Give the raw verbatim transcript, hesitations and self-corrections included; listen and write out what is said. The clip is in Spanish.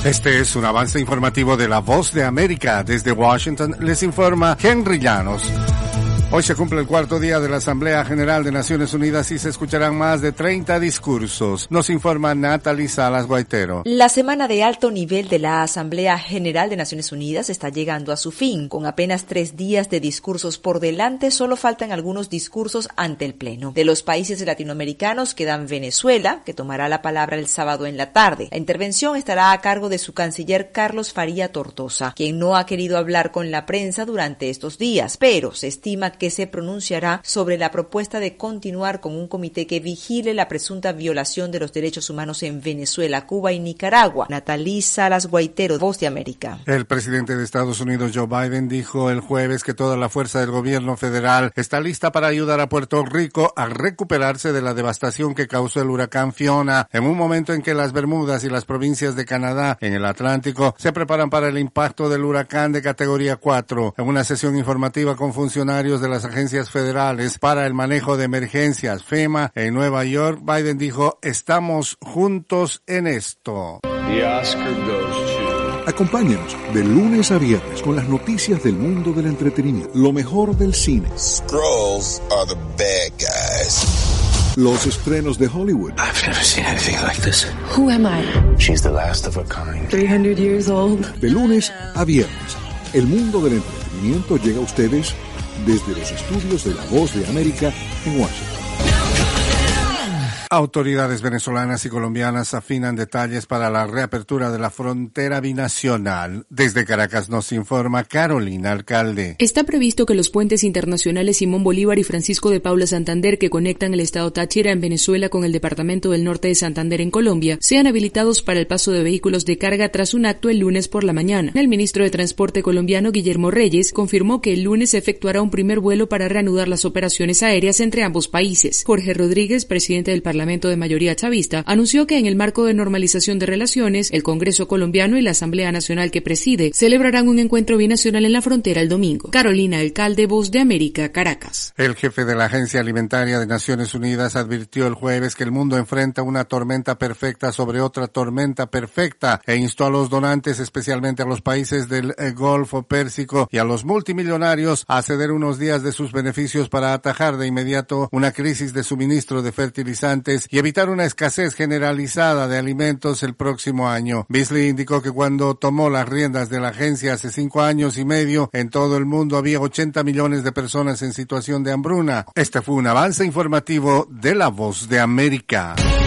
Este es un avance informativo de La Voz de América. Desde Washington les informa Henry Llanos. Hoy se cumple el cuarto día de la Asamblea General de Naciones Unidas y se escucharán más de treinta discursos. Nos informa Natalie Salas Guaitero. La semana de alto nivel de la Asamblea General de Naciones Unidas está llegando a su fin. Con apenas tres días de discursos por delante, solo faltan algunos discursos ante el Pleno. De los países latinoamericanos quedan Venezuela, que tomará la palabra el sábado en la tarde. La intervención estará a cargo de su canciller Carlos Faría Tortosa, quien no ha querido hablar con la prensa durante estos días, pero se estima que se pronunciará sobre la propuesta de continuar con un comité que vigile la presunta violación de los derechos humanos en Venezuela, Cuba y Nicaragua. Natalie Salas Guaitero, Voz de América. El presidente de Estados Unidos, Joe Biden, dijo el jueves que toda la fuerza del gobierno federal está lista para ayudar a Puerto Rico a recuperarse de la devastación que causó el huracán Fiona, en un momento en que las Bermudas y las provincias de Canadá en el Atlántico se preparan para el impacto del huracán de categoría cuatro. En una sesión informativa con funcionarios de las agencias federales para el manejo de emergencias, FEMA, en Nueva York, Biden dijo: estamos juntos en esto. The Oscar goes to... Acompáñanos de lunes a viernes con las noticias del mundo del entretenimiento, lo mejor del cine. Skrulls are the bad guys. Los estrenos de Hollywood. I've never seen anything like this. Who am I? She's the last of her kind. three hundred years old. De lunes a viernes, el mundo del entretenimiento llega a ustedes desde los estudios de La Voz de América en Washington. Autoridades venezolanas y colombianas afinan detalles para la reapertura de la frontera binacional. Desde Caracas nos informa Carolina Alcalde. Está previsto que los puentes internacionales Simón Bolívar y Francisco de Paula Santander, que conectan el estado Táchira en Venezuela con el departamento del norte de Santander en Colombia, sean habilitados para el paso de vehículos de carga tras un acto el lunes por la mañana. El ministro de Transporte colombiano, Guillermo Reyes, confirmó que el lunes se efectuará un primer vuelo para reanudar las operaciones aéreas entre ambos países. Jorge Rodríguez, presidente del Parlamento de mayoría chavista, anunció que en el marco de normalización de relaciones, el Congreso colombiano y la Asamblea Nacional que preside celebrarán un encuentro binacional en la frontera el domingo. Carolina Alcalde, Voz de América, Caracas. El jefe de la Agencia Alimentaria de Naciones Unidas advirtió el jueves que el mundo enfrenta una tormenta perfecta sobre otra tormenta perfecta e instó a los donantes, especialmente a los países del eh, Golfo Pérsico y a los multimillonarios, a ceder unos días de sus beneficios para atajar de inmediato una crisis de suministro de fertilizantes y evitar una escasez generalizada de alimentos el próximo año. Beasley indicó que cuando tomó las riendas de la agencia hace cinco años y medio, en todo el mundo había ochenta millones de personas en situación de hambruna. Este fue un avance informativo de La Voz de América.